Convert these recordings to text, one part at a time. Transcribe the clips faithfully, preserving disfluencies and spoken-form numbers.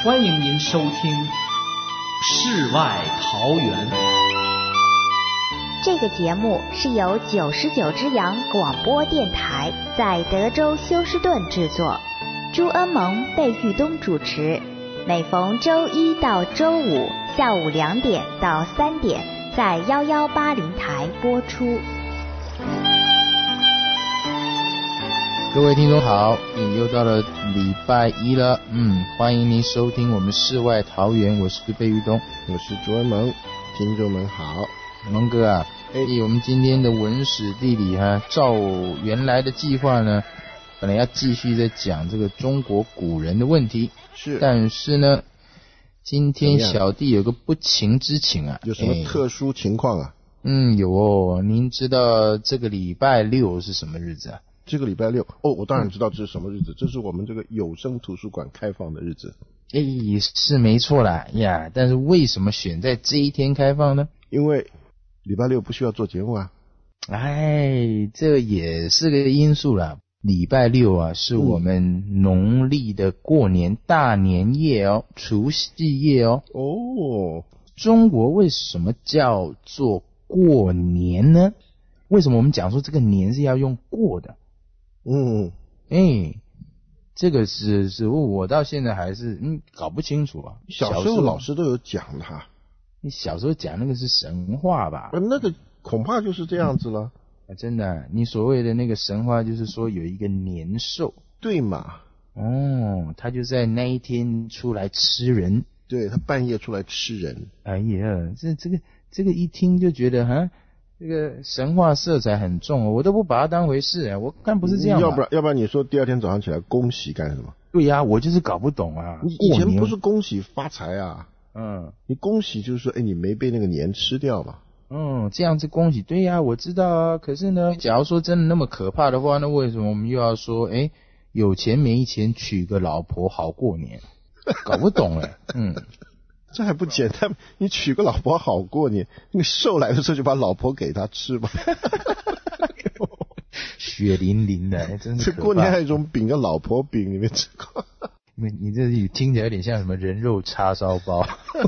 欢迎您收听《世外桃源》。 这个节目是由九十九只羊广播电台在德州休斯顿制作，朱恩蒙、贝玉东主持，每逢周一到周五下午两点到三点在幺幺八零台播出。 各位听众好，又到了礼拜一了，嗯，欢迎您收听我们世外桃源，我是贝玉东， 我是朱恩蒙，听众们好。 蒙哥啊，哎，我们今天的文史地理哈、啊，照原来的计划呢，本来要继续在讲这个中国古人的问题， 是， 但是呢，今天小弟有个不情之请啊， 有什么特殊情况啊？ 嗯，有哦，您知道这个礼拜六是什么日子啊？ 这个礼拜六哦，我当然知道这是什么日子，这是我们这个有声图书馆开放的日子。 哎，是没错啦呀，但是为什么选在这一天开放呢？ 因为礼拜六不需要做节目啊。 哎，这也是个因素啦。礼拜六啊，是我们农历的过年大年夜哦，除夕夜哦。 哦， 中国为什么叫做过年呢？为什么我们讲说这个年是要用过的？ 嗯， 哎，这个是是我到现在还是嗯搞不清楚啊。 小时候老师都有讲的哈。 你小时候讲那个是神话吧？ 那个恐怕就是这样子了。 啊，真的，你所谓的那个神话就是说有一个年兽， 对嘛？ 哦，他就在那一天出来吃人。 对，他半夜出来吃人。 哎呀，这这个这个一听就觉得哈。这个神话色彩很重哦，我都不把它当回事啊！我看不是这样吧？ 要不然，要不然你说第二天早上起来恭喜干什么？ 对呀、啊，我就是搞不懂啊！ 你以前不是恭喜发财啊？ 嗯， 你恭喜就是说，哎，你没被那个年吃掉嘛？ 嗯，这样子恭喜，对呀、啊，我知道啊。可是呢，假如说真的那么可怕的话，那为什么我们又要说，哎，有钱没钱娶个老婆好过年？搞不懂哎，嗯。 这还不简单？你娶个老婆好过年，那个兽来的时候就把老婆给他吃吧。 血淋淋的，真是可怕。 这过年还有一种饼叫老婆饼，你没吃过？ 你你这听起来有点像什么人肉叉烧包。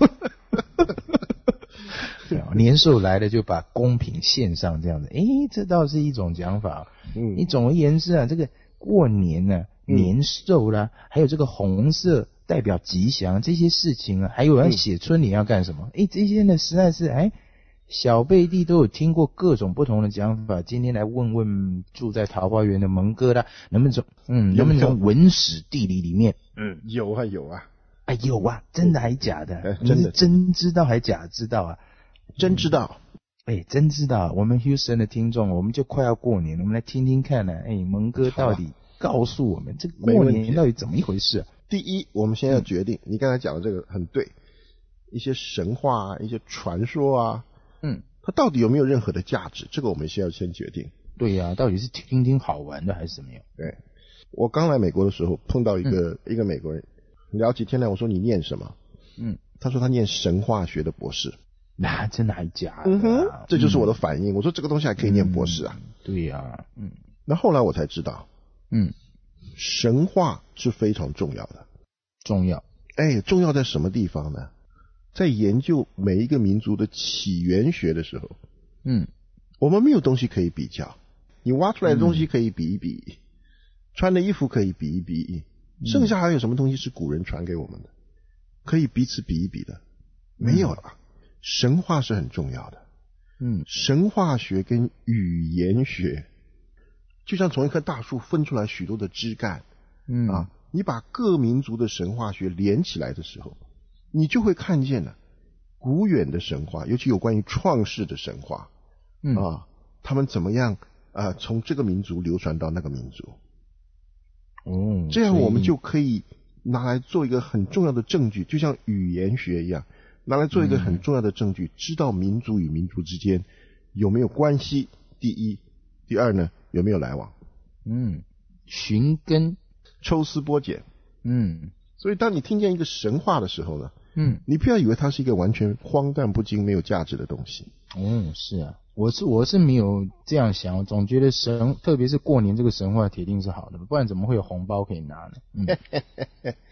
年兽来了就把贡品献上，这样子，诶，这倒是一种讲法。嗯，你总而言之啊，这个过年呢、啊，年兽啦，嗯、还有这个红色。代表吉祥这些事情啊，还有人写春联要干什么？哎、嗯，这些呢实在是哎，小贝弟都有听过各种不同的讲法。今天来问问住在桃花源的蒙哥啦，能不能从嗯，能不能从文史地理里面？ 嗯，有啊有啊， 哎有啊，真的还假的？ 哎、真的真知道还假知道啊？ 真知道， 哎、嗯，真知道。我们 Houston 的听众，我们就快要过年了，我们来听听看呢、啊。哎，蒙哥到底告诉我们这个过年到底怎么一回事、啊？ 第一，我们先要决定，嗯、你刚才讲的这个很对，一些神话啊，一些传说啊，嗯，它到底有没有任何的价值？这个我们先要先决定。 对呀、啊，到底是听听好玩的还是怎么样？ 对，我刚来美国的时候碰到一个、嗯、一个美国人，聊起天来，我说你念什么？嗯，他说他念神话学的博士。 那真的还假的、啊？ 嗯哼，这就是我的反应。嗯、我说这个东西还可以念博士啊？ 嗯、对呀、啊，嗯。 那后来我才知道，嗯。神话是非常重要的， 重要。 哎，重要在什么地方呢？在研究每一个民族的起源学的时候，嗯，我们没有东西可以比较，你挖出来的东西可以比一比，嗯、穿的衣服可以比一比，剩下还有什么东西是古人传给我们的，可以彼此比一比的？没有了。嗯、神话是很重要的，嗯，神话学跟语言学。就像从一棵大树分出来许多的枝干，嗯啊，你把各民族的神话学连起来的时候，你就会看见了古远的神话，尤其有关于创世的神话，嗯啊，他们怎么样啊从这个民族流传到那个民族，哦，这样我们就可以拿来做一个很重要的证据，就像语言学一样，拿来做一个很重要的证据，嗯、知道民族与民族之间有没有关系。第一，第二呢？有没有来往？ 嗯，寻根， 抽丝剥茧。嗯，所以当你听见一个神话的时候呢，嗯，你不要以为它是一个完全荒诞不经、没有价值的东西。 嗯，是啊，我是我是没有这样想，我总觉得神，特别是过年这个神话，铁定是好的，不然怎么会有红包可以拿呢？嗯，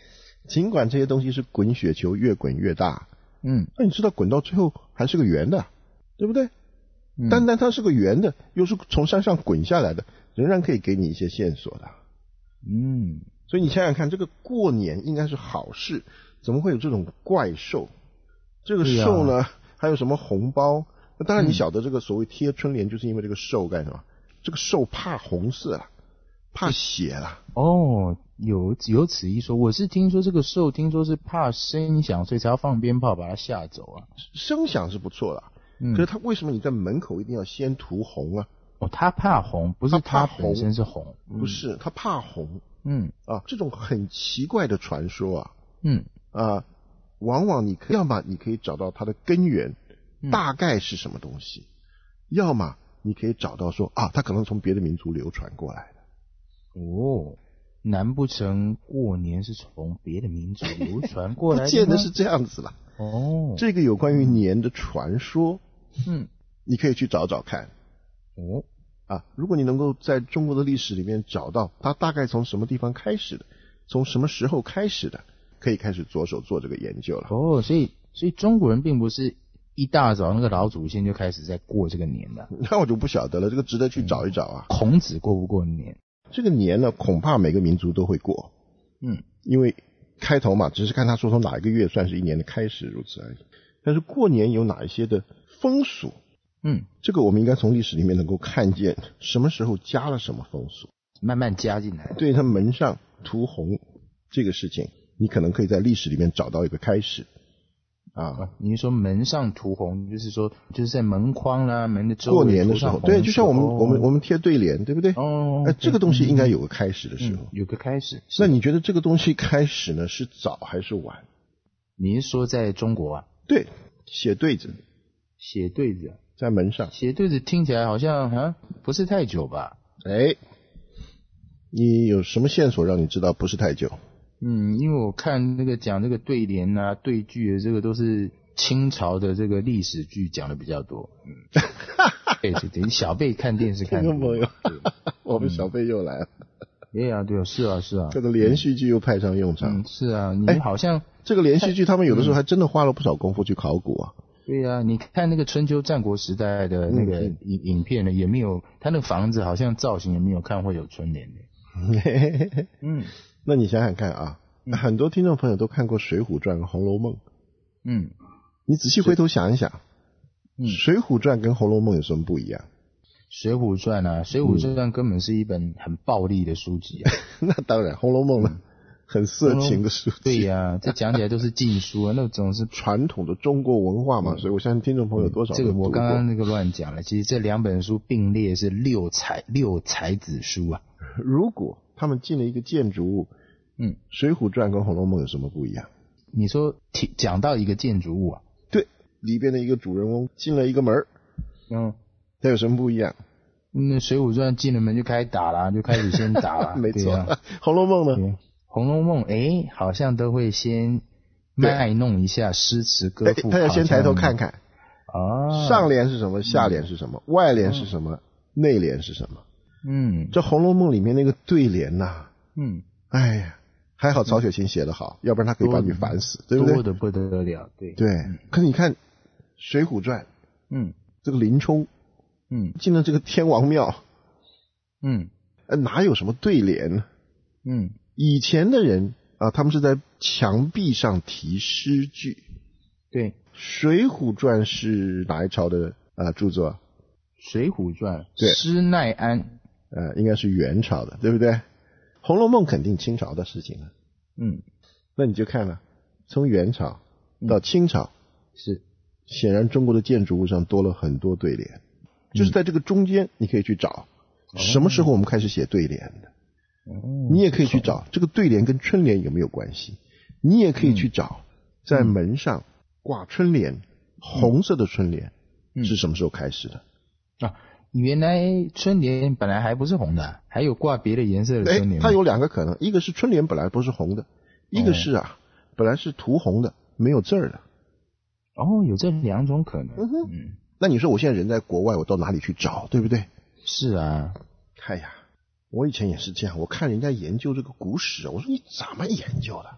尽管这些东西是滚雪球，越滚越大， 嗯， 那你知道滚到最后还是个圆的，对不对？ 嗯、 单单它是个圆的，又是从山上滚下来的，仍然可以给你一些线索的。 嗯， 所以你想想看，这个过年应该是好事，怎么会有这种怪兽？这个兽呢，啊、还有什么红包？那当然，你晓得这个所谓贴春联，就是因为这个兽干什么？嗯、这个兽怕红色了，怕血了。 哦，有有此一说。我是听说这个兽，听说是怕声响，所以才要放鞭炮把它吓走啊。 声响是不错的，嗯、可是它为什么你在门口一定要先涂红啊？ 哦，他怕红，不是他本身是红， 红不是他怕红。 嗯啊，这种很奇怪的传说啊， 嗯啊，往往你可要么你可以找到它的根源，嗯、大概是什么东西，要么你可以找到说啊，它可能从别的民族流传过来的。 哦，难不成过年是从别的民族流传过来的吗？ 不见得是这样子啦。 哦， 这个有关于年的传说， 嗯， 你可以去找找看。 哦。 啊，如果你能够在中国的历史里面找到它大概从什么地方开始的，从什么时候开始的，可以开始着手做这个研究了。 哦，所以所以中国人并不是一大早那个老祖先就开始在过这个年的。 那我就不晓得了，这个值得去找一找啊。 嗯、孔子过不过年？ 这个年呢，恐怕每个民族都会过。 嗯， 因为开头嘛，只是看他说从哪一个月算是一年的开始，如此而已。但是过年有哪一些的风俗？ 嗯， 这个我们应该从历史里面能够看见什么时候加了什么风俗， 慢慢加进来。 对，他门上涂红这个事情，你可能可以在历史里面找到一个开始啊。 你说门上涂红，就是说就是在门框啦、门的周围过年的时候，对，就像我们、哦、我们我们贴对联，对不对？ 哦， 哎，这个东西应该有个开始的时候， 嗯、有个开始。 那你觉得这个东西开始呢，是早还是晚？ 你是说在中国啊？ 对，写对子， 写对子。 在门上写对子听起来好像啊不是太久吧？ 哎，你有什么线索让你知道不是太久？ 嗯，因为我看那个讲这个对联啊、对句的这个都是清朝的这个历史剧讲的比较多。嗯，对对对，小贝看电视看。 听众朋友，我们小贝又来了。 对啊，对啊，是啊，是啊。 这个连续剧又派上用场。 嗯，是啊，你好像、 哎、这个连续剧他们有的时候还真的花了不少功夫去考古啊。 对呀、啊，你看那个春秋战国时代的那个影、嗯、影片呢，也没有，他那个房子好像造型也没有看会有春联的。 嗯，那你想想看啊，嗯、很多听众朋友都看过《水浒传》和《红楼梦》。 嗯， 你仔细回头想一想， 嗯，《 水浒传》跟《红楼梦》有什么不一样？ 水浒传啊，《水浒传》根本是一本很暴力的书籍啊。 那当然，《红楼梦》呢？嗯很色情的书籍， 对呀、啊，这讲起来都是禁书啊，那种是传统的中国文化嘛，嗯、所以我相信听众朋友多少、嗯、 这个我刚刚那个乱讲了，其实这两本书并列是六才六才子书啊。 如果他们进了一个建筑物，嗯，《水浒传》跟《红楼梦》有什么不一样？ 你说讲到一个建筑物啊， 对，里边的一个主人翁进了一个门，嗯，它有什么不一样？ 那《水浒传》进了门就开始打了，就开始先打了， 没错。 啊、 红楼梦呢？ 《红楼梦》哎，好像都会先卖弄一下诗词歌赋， 他要先抬头看看啊， 上联是什么，下联是什么，嗯、外联是什么，嗯、内联是什么。 嗯， 这《红楼梦》里面那个对联呐、啊， 嗯， 哎呀，还好曹雪芹写得好，嗯、要不然他可以把你烦死，对不对？ 多的不得了，对对。嗯、可是你看《水浒传》， 嗯， 这个林冲，嗯，进了这个天王庙， 嗯， 呃，哪有什么对联呢？ 嗯。 以前的人啊，他们是在墙壁上题诗句。 对，《 水浒传》是哪一朝的啊著作？《 水浒传》 对， 施耐庵， 呃，应该是元朝的，对不对？《红楼梦》肯定清朝的事情了。 嗯， 那你就看了，从元朝到清朝， 嗯、是显然中国的建筑物上多了很多对联，嗯、就是在这个中间，你可以去找、嗯、什么时候我们开始写对联的。 哦， 你也可以去找这个对联跟春联有没有关系，你也可以去找在门上挂春联，嗯、红色的春联是什么时候开始的？ 啊，原来春联本来还不是红的，还有挂别的颜色的春联。 它有两个可能，一个是春联本来不是红的，一个是啊、哦、本来是涂红的，没有字儿的。 哦，有这两种可能。 嗯哼，嗯，那你说我现在人在国外，我到哪里去找，对不对？ 是啊， 哎呀。我以前也是这样，我看人家研究这个古史，我说你怎么研究的？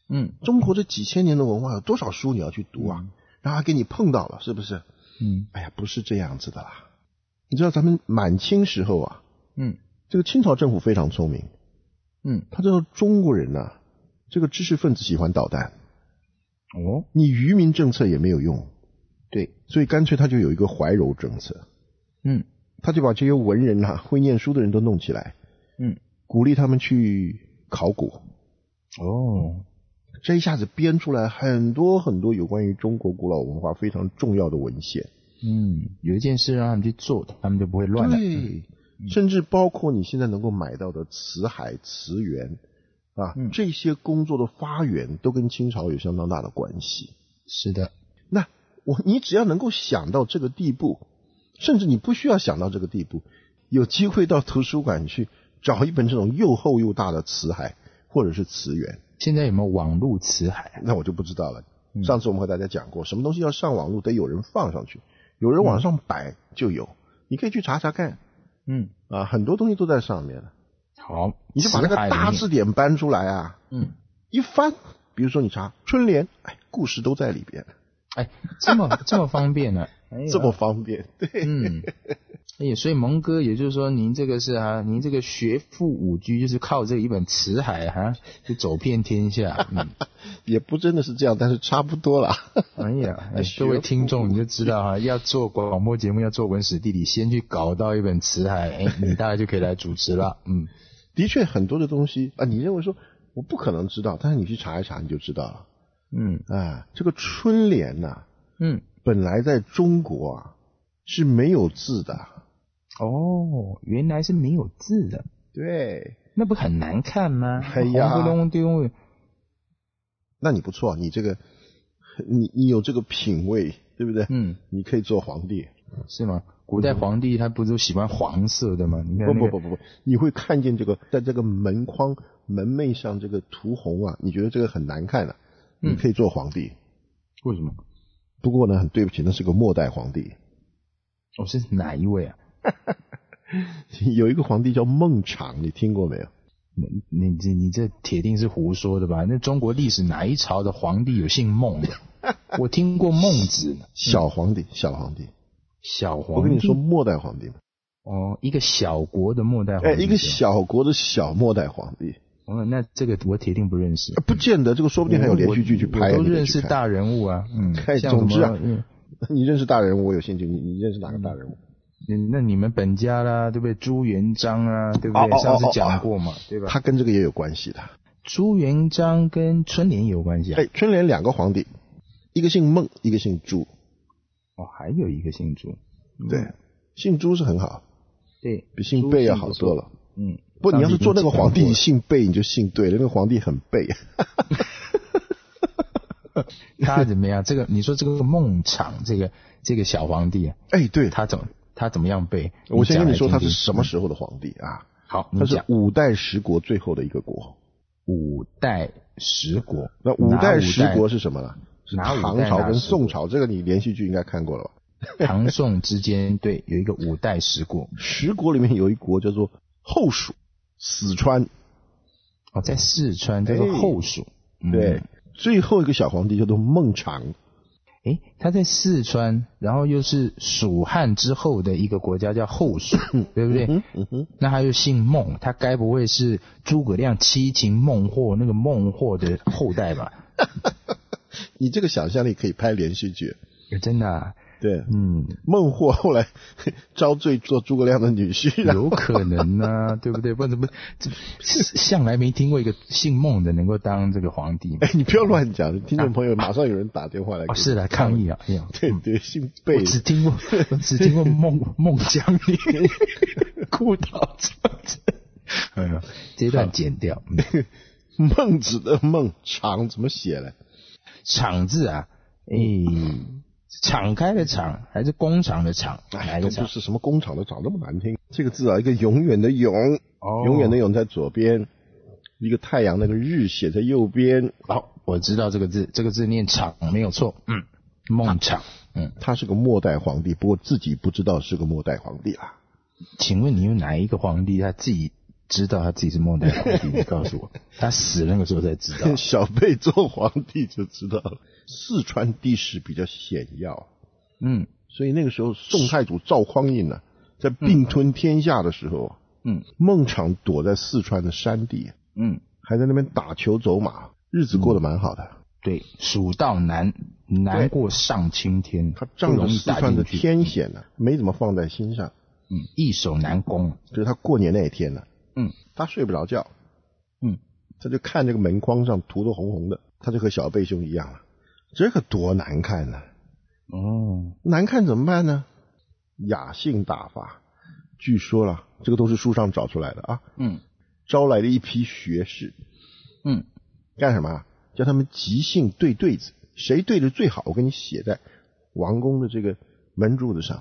嗯， 中国这几千年的文化有多少书你要去读啊？嗯、然后还给你碰到了，是不是？ 嗯， 哎呀，不是这样子的啦。你知道咱们满清时候啊， 嗯， 这个清朝政府非常聪明， 嗯， 他知道中国人啊，这个知识分子喜欢捣蛋， 哦， 你愚民政策也没有用， 对， 所以干脆他就有一个怀柔政策， 嗯， 他就把这些文人啊，会念书的人都弄起来， 嗯， 鼓励他们去考古， 哦， 这一下子编出来很多很多有关于中国古老文化非常重要的文献。 嗯，有一件事让他们去做，他们就不会乱了。 对，嗯、甚至包括你现在能够买到的辞海、辞源啊、嗯，这些工作的发源都跟清朝有相当大的关系。 是的， 那我你只要能够想到这个地步，甚至你不需要想到这个地步，有机会到图书馆去找一本这种又厚又大的辞海或者是辞源。 现在有没有网络辞海？ 那我就不知道了。嗯、上次我们和大家讲过，什么东西要上网络，得有人放上去。有人往上摆就有，嗯、你可以去查查看。 嗯， 啊，很多东西都在上面了。 好， 你就把那个大字典搬出来啊， 嗯， 一翻，比如说你查春联，哎，故事都在里边。 哎，这么这么方便呢、啊哎？这么方便，对。 嗯，哎，所以蒙哥，也就是说，您这个是啊，您这个学富五车，就是靠这一本辞海哈、啊，就走遍天下。嗯， 也不真的是这样，但是差不多啦。 哎呀，哎各位听众你就知道啊，要做广播节目，要做文史地理，先去搞到一本辞海，哎，你大概就可以来主持了。嗯， 的确很多的东西啊，你认为说我不可能知道，但是你去查一查你就知道了。 嗯， 啊，这个春联呐、啊， 嗯， 本来在中国啊是没有字的。 哦，原来是没有字的。 对， 那不很难看吗？ 哎呀， 红不隆丢。 那你不错，你这个，你你有这个品味，对不对？ 嗯， 你可以做皇帝， 是吗？古代皇帝他不都喜欢黄色的吗？你看、那个，不不不不不，你会看见这个在这个门框门楣上这个涂红啊，你觉得这个很难看啊？嗯、你可以做皇帝。 为什么？ 不过呢，很对不起，那是个末代皇帝。 哦，是哪一位啊？ 有一个皇帝叫孟昶，你听过没有？ 你你这你这铁定是胡说的吧？那中国历史哪一朝的皇帝有姓孟的？我听过孟子。 小皇帝，小皇帝， 小皇帝。 我跟你说，末代皇帝。 哦，一个小国的末代皇帝。 哎，一个小国的小末代皇帝。 哦，那这个我铁定不认识。 不见得，这个说不定还有连续剧去拍。 我都认识大人物啊，嗯。 哎，总之啊，嗯、你认识大人物，我有兴趣。你你认识哪个大人物？ 嗯，那你们本家啦，对不对？朱元璋啊，对不对？ 哦哦哦上次讲过嘛， 哦对吧？ 他跟这个也有关系的。 朱元璋跟春联有关系啊？ 哎，春联两个皇帝，一个姓孟，一个姓朱。 哦，还有一个姓朱。 嗯、对，姓朱是很好， 对， 比姓贝要好多了。 嗯， 不，你要是做那个皇帝姓贝，你就姓对了，那个皇帝很贝。 他怎么样？这个你说这个孟昶，这个这个小皇帝， 哎，对， 他怎么他怎么样背？ 我先跟你说他是什么时候的皇帝啊？ 好， 他是五代十国最后的一个国。 五代十国， 那五代十国是什么呢？是唐朝跟宋朝，这个你连续剧应该看过了吧？ 唐宋之间，对，有一个五代十国。 十国里面有一国叫做后蜀，四川。 哦，在四川叫做后蜀。 哎嗯、对。最后一个小皇帝叫做孟昶， 诶，他在四川，然后又是蜀汉之后的一个国家叫后蜀，对不对？ 嗯嗯嗯、 那他又姓孟，他该不会是诸葛亮七擒孟获那个孟获的后代吧？ 你这个想象力可以拍连续剧， 真的、啊。 对， 嗯， 孟获后来招赘做诸葛亮的女婿， 有可能啊，对不对？不然怎么向来没听过一个姓孟的能够当这个皇帝？ 哎，你不要乱讲，听众朋友马上有人打电话来、 啊哦，是来抗议啊！哎呀， 对对，姓贝， 我只听过，我只听过孟孟姜女裤裆子，哎呀，这段剪掉。 孟子的孟，昶怎么写呢？ 昶字啊，哎。敞开的敞还是工厂的厂？ 哎，都不是什么工厂的厂，那么难听。这个字啊，一个永远的永，哦、永远的永在左边，一个太阳那个日写在右边。 好，我知道这个字，这个字念昶没有错。嗯，孟昶，嗯， 他是个末代皇帝，不过自己不知道是个末代皇帝啦。 请问你有哪一个皇帝他自己知道他自己是末代皇帝？你告诉我，他死那个时候才知道。 小辈做皇帝就知道了。四川地势比较险要，嗯，所以那个时候宋太祖赵匡胤呢、啊，在并吞天下的时候，嗯，孟昶躲在四川的山地，嗯，还在那边打球走马，日子过得蛮好的。嗯、 对，蜀道难，难过上青天， 他仗着四川的天险呢、啊，没怎么放在心上。 嗯，易守难攻。 就是他过年那一天呢、啊，嗯，他睡不着觉，嗯，他就看这个门框上涂得红红的，他就和小贝兄一样了。这个多难看呢、啊！哦，难看怎么办呢？雅兴大发，据说了，这个都是书上找出来的啊。嗯，招来了一批学士，嗯，干什么？叫他们即兴对对子，谁对的最好，我给你写在王宫的这个门柱子上。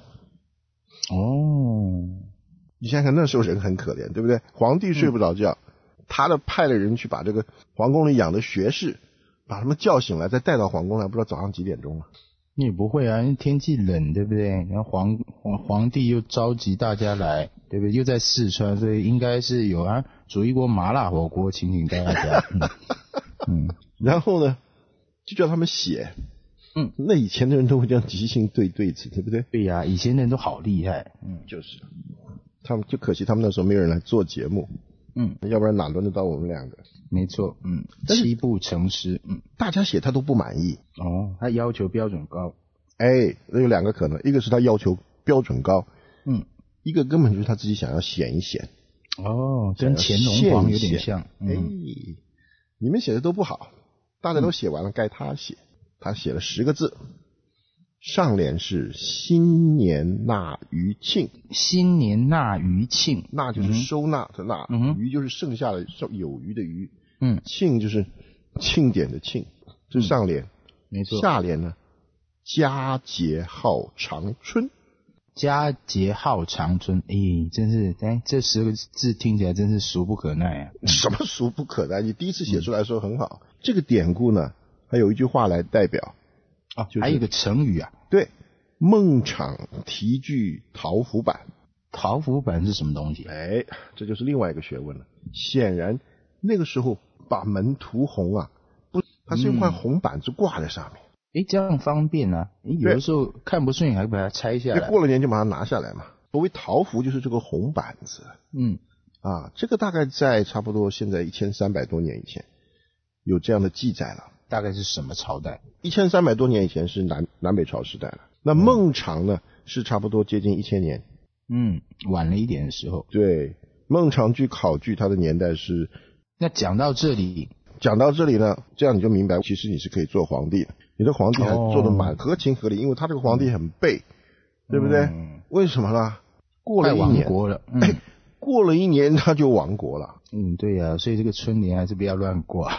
哦，你想想那时候人很可怜，对不对？皇帝睡不着觉，嗯、他的派了人去把这个皇宫里养的学士。把他们叫醒来，再带到皇宫来，不知道早上几点钟了。 你也不会啊，因为天气冷，对不对？然后皇皇皇帝又召集大家来，对不对？又在四川，所以应该是有啊，煮一锅麻辣火锅，请请大家。嗯, 嗯，然后呢，就叫他们写。嗯，那以前的人都会这样即兴对对子，对不对？ 对呀、啊，以前的人都好厉害。 嗯，就是，他们就可惜他们那时候没有人来做节目。嗯，要不然哪轮得到我们两个？ 没错，嗯，七步成诗，嗯， 大家写他都不满意。 哦，他要求标准高。 哎，那有两个可能，一个是他要求标准高，嗯，一个根本就是他自己想要显一显。 哦，跟乾隆皇有点像。 嗯、哎，你们写的都不好，大家都写完了，该他写。他写了十个字，上联是新年纳余庆。 新年纳余庆， 纳就是收纳的纳，嗯、余就是剩下的有余的余，嗯，庆就是庆典的庆，这是上联。嗯、 没错。 下联呢，佳节号长春。 佳节号长春，哎，真是，哎，这十个字听起来真是俗不可耐啊！ 什么俗不可耐？你第一次写出来的时候很好。嗯、这个典故呢，还有一句话来代表啊，就是、还有一个成语啊。 对，孟昶题句桃符板。 桃符板是什么东西？ 哎，这就是另外一个学问了。显然那个时候把门涂红啊，不，它是用块红板子挂在上面。 哎、嗯，这样方便啊！有的时候看不顺眼，还把它拆下来。 过了年就把它拿下来嘛。所谓桃符就是这个红板子。嗯，啊，这个大概在差不多现在一千三百多年以前有这样的记载了。 大概是什么朝代？ 一千三百多年以前是南南北朝时代了。那孟昶呢，是差不多接近一千年。 嗯，晚了一点的时候。 对，孟昶据考据，它的年代是。 那讲到这里， 讲到这里呢，这样你就明白，其实你是可以做皇帝的。你的皇帝还做得蛮合情合理，哦、因为他这个皇帝很背，对不对？嗯、为什么呢？过了一年， 亡国了。嗯、 哎，过了一年他就亡国了。 嗯，对呀、啊，所以这个春联还是不要乱挂。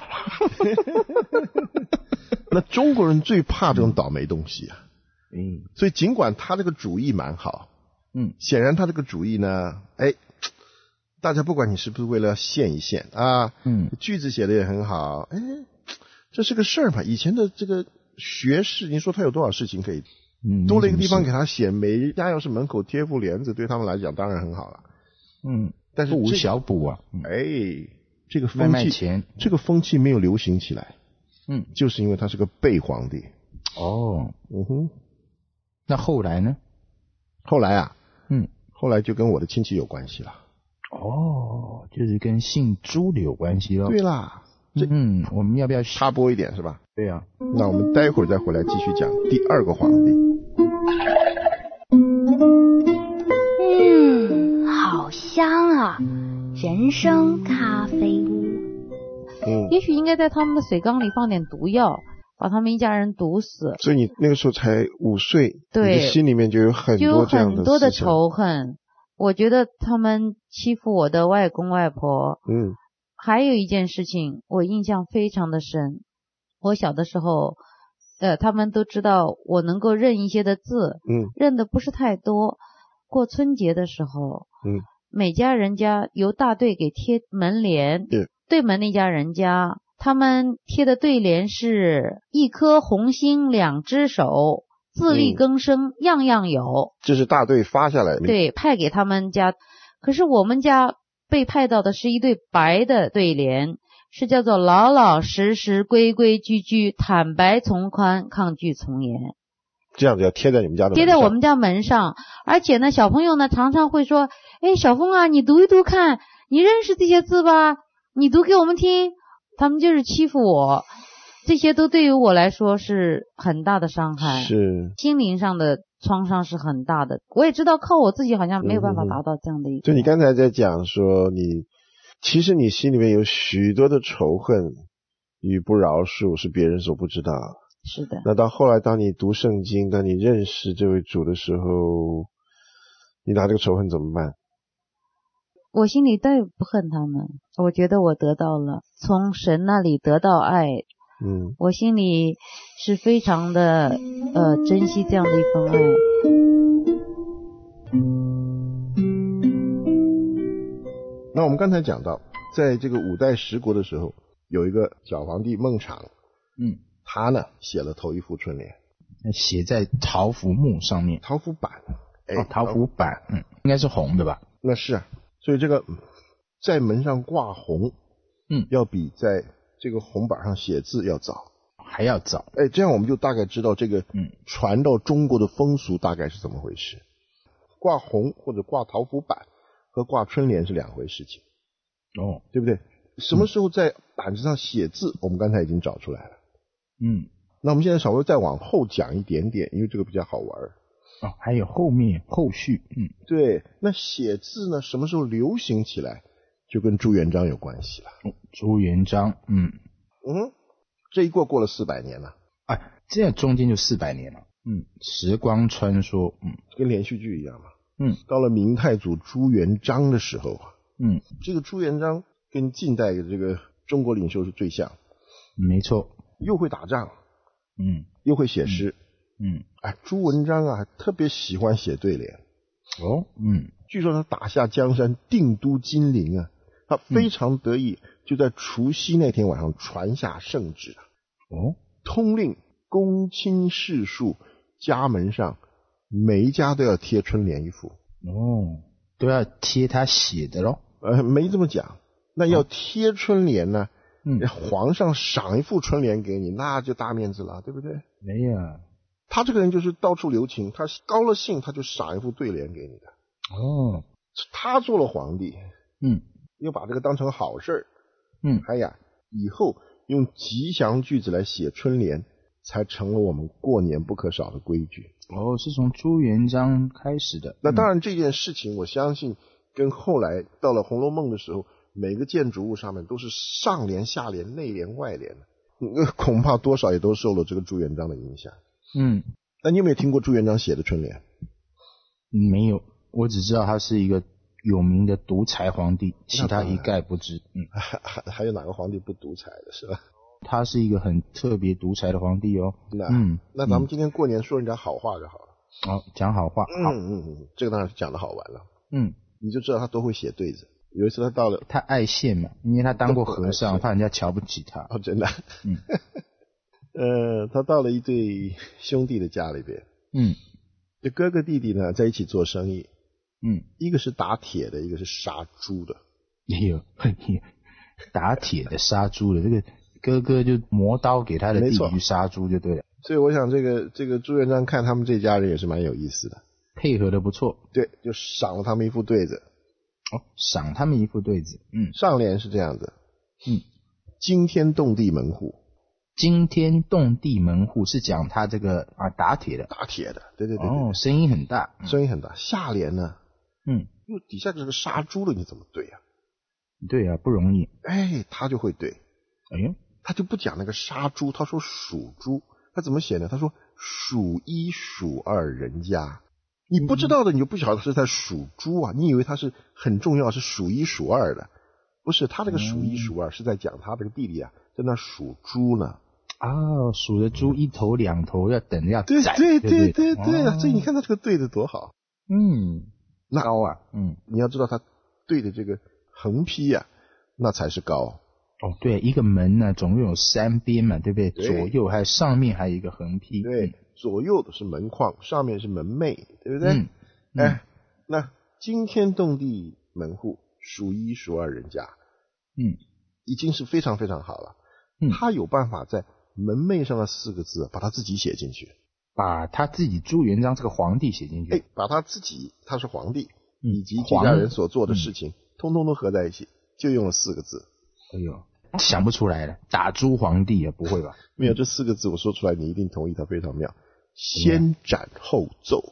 那中国人最怕这种倒霉东西啊。嗯，所以尽管他这个主意蛮好，嗯，显然他这个主意呢，哎，大家不管你是不是为了献一献啊，嗯，句子写的也很好，哎，这是个事儿嘛。以前的这个学士，你说他有多少事情可以，嗯，多了一个地方给他写，每家要是门口贴副帘子，对他们来讲当然很好了，嗯，但是不无小补啊， 哎，这个风气，这个风气没有流行起来，嗯，就是因为他是个背皇帝。 哦，嗯哼。那后来呢？ 后来啊，嗯，后来就跟我的亲戚有关系了。 哦，就是跟姓朱的有关系咯。 对啦， 嗯，我们要不要插播一点是吧？ 对啊， 那我们待会儿再回来继续讲第二个皇帝。 嗯，好香啊，人参咖啡屋。 嗯，也许应该在他们的水缸里放点毒药。把他们一家人毒死， 所以你那个时候才五岁，对，你的心里面就有很多这样的就有很多的仇恨。我觉得他们欺负我的外公外婆，嗯，还有一件事情我印象非常的深。我小的时候，呃，他们都知道我能够认一些的字，嗯，认的不是太多。过春节的时候，嗯，每家人家由大队给贴门帘，对，对门那家人家。他们贴的对联是一颗红星两只手，自力更生、嗯、样样有。 这是大队发下来的。 对，派给他们家。可是我们家被派到的是一对白的对联，是叫做老老实实规规矩矩坦白从宽抗拒从严。 这样子要贴在你们家的门上， 贴在我们家门上。而且呢，小朋友呢常常会说，哎，小峰啊，你读一读看，你认识这些字吧，你读给我们听。他们就是欺负我，这些都对于我来说是很大的伤害， 是心灵上的创伤是很大的。我也知道靠我自己好像没有办法达到这样的一个。 就你刚才在讲说，你其实你心里面有许多的仇恨与不饶恕是别人所不知道。 是的。 那到后来当你读圣经，当你认识这位主的时候，你拿这个仇恨怎么办？ 我心里倒也不恨他们，我觉得我得到了从神那里得到爱，嗯，我心里是非常的呃珍惜这样的一份爱。 那我们刚才讲到，在这个五代十国的时候，有一个小皇帝孟昶，嗯，他呢写了头一副春联， 写在桃符木上面， 桃符板， 哎，哦、桃符板，嗯，应该是红的吧？ 那是啊。所以这个在门上挂红，嗯，要比在这个红板上写字要早， 还要早。 哎，这样我们就大概知道这个嗯传到中国的风俗大概是怎么回事。挂红或者挂桃符板和挂春联是两回事情，哦，对不对？什么时候在板子上写字，我们刚才已经找出来了。嗯，那我们现在稍微再往后讲一点点，因为这个比较好玩。 哦，还有后面后续，嗯， 对，那写字呢，什么时候流行起来，就跟朱元璋有关系了。 哦、朱元璋，嗯嗯，这一过过了四百年了， 哎，这样中间就四百年了，嗯，时光穿梭，嗯， 跟连续剧一样嘛，嗯，到了明太祖朱元璋的时候啊，嗯，这个朱元璋跟近代的这个中国领袖是最像， 没错， 又会打仗，嗯，又会写诗。嗯嗯，哎，朱文章啊，特别喜欢写对联。哦，嗯，据说他打下江山，定都金陵啊，他非常得意，嗯、就在除夕那天晚上传下圣旨啊。哦，通令公卿士庶家门上每一家都要贴春联一副。 哦，都要贴他写的咯？ 呃，没这么讲。那要贴春联呢，嗯，皇上赏一副春联给你，那就大面子了，对不对？ 没有。 他这个人就是到处留情，他高了兴他就赏一副对联给你的。哦，他做了皇帝，嗯，又把这个当成好事，嗯，哎呀，以后用吉祥句子来写春联，才成了我们过年不可少的规矩。 哦，是从朱元璋开始的。 那当然这件事情，我相信跟后来到了《红楼梦》的时候，每个建筑物上面都是上联、下联、内联、外联，恐怕多少也都受了这个朱元璋的影响。嗯，那你有没有听过朱元璋写的春联？ 没有，我只知道他是一个有名的独裁皇帝，其他一概不知。嗯， 还还还有哪个皇帝不独裁的是吧？ 他是一个很特别独裁的皇帝哦。 那嗯，那咱们今天过年说人家好话就好了。 好、哦，讲好话。 好，嗯嗯嗯，这个当然是讲的好玩了。嗯，你就知道他都会写对子。有一次他到了， 他爱现嘛，因为他当过和尚，怕人家瞧不起他。 哦，真的。嗯。呃，他到了一对兄弟的家里边，嗯，这哥哥弟弟呢在一起做生意，嗯，一个是打铁的，一个是杀猪的。 哎呦，打铁的杀猪的，这个哥哥就磨刀给他的弟弟去杀猪就对了。 所以我想这个这个朱元璋看他们这家人也是蛮有意思的， 配合的不错。 对，就赏了他们一副对子。 哦，赏他们一副对子。嗯， 上联是这样子，嗯，惊天动地门户。 惊天动地门户是讲他这个啊打铁的， 打铁的，对对 对, 对， 哦，声音很大， 声音很大。下联呢，嗯，因为底下这个杀猪的，你怎么对啊？ 对啊，不容易。 哎，他就会对， 哎呦， 他就不讲那个杀猪，他说属猪，他怎么写呢？他说数一数二人家，你不知道的你就不晓得是在数猪啊，你以为他是很重要，是数一数二的，不是，他这个数一数二是在讲他这个弟弟啊在那数猪呢。 哦，数的猪一头两头要等要宰，对对对对对啊！ 哦、 所以你看他这个对的多好， 嗯， 那高啊，嗯， 你要知道他对的这个横批啊，那才是高。 哦，对，一个门呢总共有三边嘛，对不对？对，左右还有上面还有一个横批， 对，嗯、左右的是门框，上面是门楣，对不对？嗯，嗯哎，那惊天动地门户， 数一数二人家， 嗯， 已经是非常非常好了。嗯，他有办法在门楣上的四个字把他自己写进去， 把他自己朱元璋这个皇帝写进去， 哎，把他自己他是皇帝、嗯、以及这家人所做的事情、嗯、通通都合在一起，就用了四个字。 哎呦，想不出来了，打朱皇帝啊，不会吧？ 没有，这四个字我说出来你一定同意，它非常妙，先斩后奏。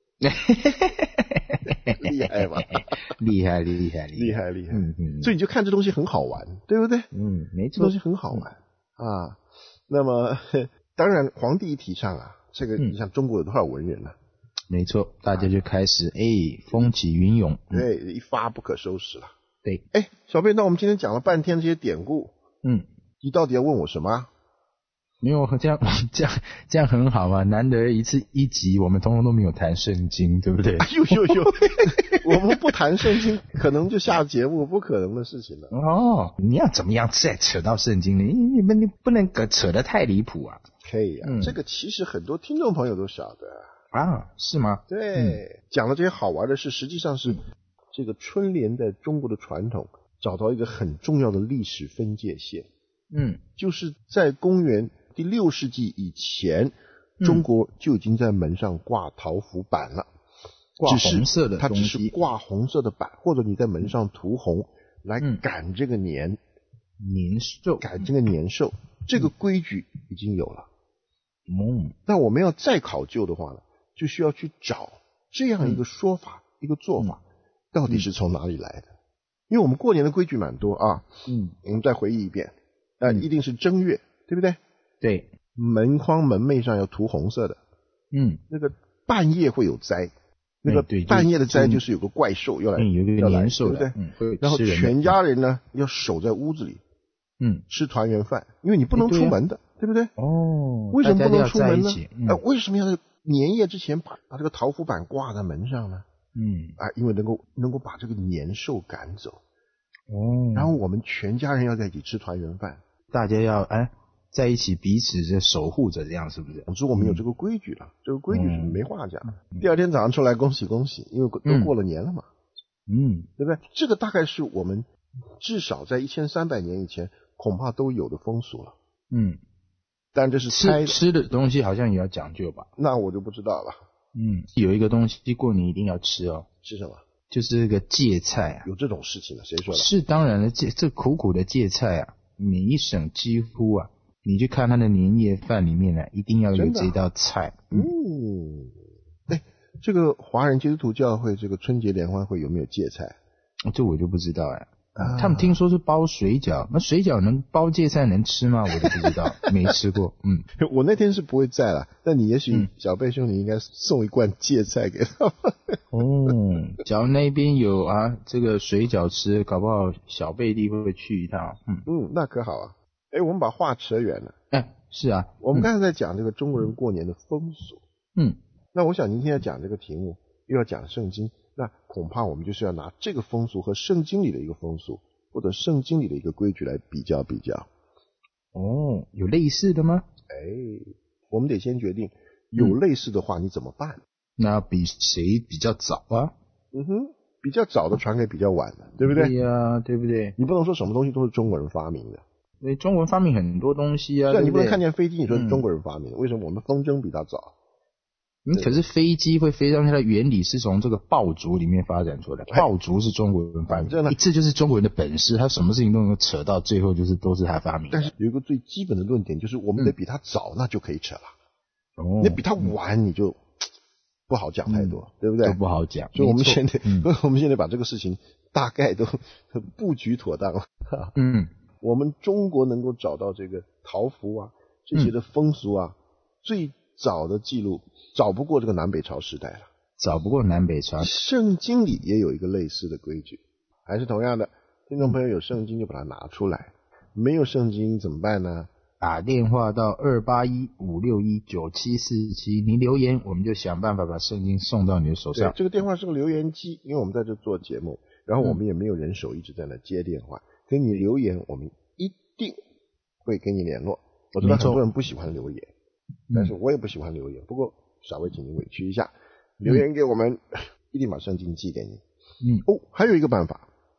厉害吧？ 厉害厉害厉害厉害！ 嗯嗯， 所以你就看这东西很好玩，对不对？ 嗯，没错， 这东西很好玩、嗯、啊。那么当然，皇帝一提倡啊，这个你像中国有多少文人呢、啊？ 没错，大家就开始哎、欸，风起云涌， 对，一发不可收拾了。 对， 哎，小贝，那我们今天讲了半天这些典故， 嗯， 你到底要问我什么？ 没有，这样这样这样很好嘛，难得一次一集我们通通都没有谈圣经，对不对？ 哎呦呦呦，我们不谈圣经可能就下节目，不可能的事情了。 哦，你要怎么样再扯到圣经呢？你你们你不能扯得太离谱啊。 可以啊、嗯，这个其实很多听众朋友都晓得啊，是吗？ 对、嗯，讲的这些好玩的事，实际上是这个春联在中国的传统找到一个很重要的历史分界线。 嗯， 就是在公元第六世纪以前，中国就已经在门上挂桃符板了， 挂红色的它只是挂红色的板，或者你在门上涂红来赶这个年、 嗯、年兽， 赶这个年兽，这个规矩已经有了。 嗯， 那我们要再考究的话呢，就需要去找这样一个说法、嗯、一个做法、嗯、到底是从哪里来的？因为我们过年的规矩蛮多啊。 嗯， 我们再回忆一遍，呃， 嗯、 一定是正月，对不对？ 对， 门框门楣上要涂红色的。 嗯， 那个半夜会有灾，那个半夜的灾就是有个怪兽要来， 嗯，有个年兽， 对不对？ 嗯，会然后全家人呢要守在屋子里， 嗯， 吃团圆饭，因为你不能出门的，欸对，啊、对不对？ 哦， 为什么不能出门呢？ 嗯、 呃，为什么要在年夜之前把把这个桃符板挂在门上呢？ 嗯， 啊，因为能够能够把这个年兽赶走。 哦， 然后我们全家人要在一起吃团圆饭， 大家要哎。在一起彼此的守护着，这样是不是？ 总之我们有这个规矩了，嗯、这个规矩是没话讲、嗯。第二天早上出来恭喜恭喜，因为都过了年了嘛， 嗯， 对不对？这个大概是我们至少在一千三百年以前恐怕都有的风俗了。 嗯， 但这是猜吃吃的东西好像也要讲究吧？ 那我就不知道了。 嗯，有一个东西过年一定要吃哦， 吃什么？ 就是这个芥菜啊。 有这种事情的？谁说的？ 是当然了，芥这苦苦的芥菜啊，每一省几乎啊。你去看他的年夜饭里面呢、啊，一定要有这道菜。 嗯，哎、嗯，这个华人基督徒教会这个春节联欢会有没有芥菜？ 这我就不知道哎、啊。他们听说是包水饺，那水饺能包芥菜能吃吗？我就不知道，没吃过。嗯， 我那天是不会在了，但你也许小贝兄，你应该送一罐芥菜给他们。 哦，假如那边有啊这个水饺吃，搞不好小贝弟会去一趟。嗯嗯，那可好啊。哎，我们把话扯远了。 哎，是啊， 我们刚才在讲这个中国人过年的风俗。 嗯， 那我想今天要讲这个题目，又要讲圣经，那恐怕我们就是要拿这个风俗和圣经里的一个风俗，或者圣经里的一个规矩来比较比较。 哦，有类似的吗？ 哎，我们得先决定，有类似的话你怎么办？ 嗯、那比谁比较早啊？ 嗯哼，比较早的传给比较晚的，对不对？ 对呀、啊，对不对？ 你不能说什么东西都是中国人发明的。 对，中国人发明很多东西啊。 对， 对对你不能看见飞机，你说是中国人发明的、嗯，为什么我们风筝比它早？ 嗯，可是飞机会飞上去的原理是从这个爆竹里面发展出来的，爆竹是中国人发明的，一次就是中国人的本事，他什么事情都能够扯到最后，就是都是他发明的。 但是有一个最基本的论点，就是我们得比他早，嗯、那就可以扯了。 哦， 你比他晚，你就不好讲太多， 嗯、 对不对？ 都不好讲。 所以我们现在， 嗯、 我们现在把这个事情大概都布局妥当了。 嗯。 我们中国能够找到这个桃符啊，这些的风俗啊，嗯、最早的记录找不过这个南北朝时代了， 找不过南北朝。 圣经里也有一个类似的规矩，还是同样的。听众朋友有圣经就把它拿出来，没有圣经怎么办呢？ 打电话到二八一五六一九七四七，你留言，我们就想办法把圣经送到你的手上。 这个电话是个留言机，因为我们在这做节目，然后我们也没有人手一直在那接电话。嗯，给你留言，我们一定会跟你联络。我知道很多人不喜欢留言，但是我也不喜欢留言。不过稍微请你委屈一下，留言给我们，嗯、一定把圣经寄给你。 嗯， 哦，还有一个办法，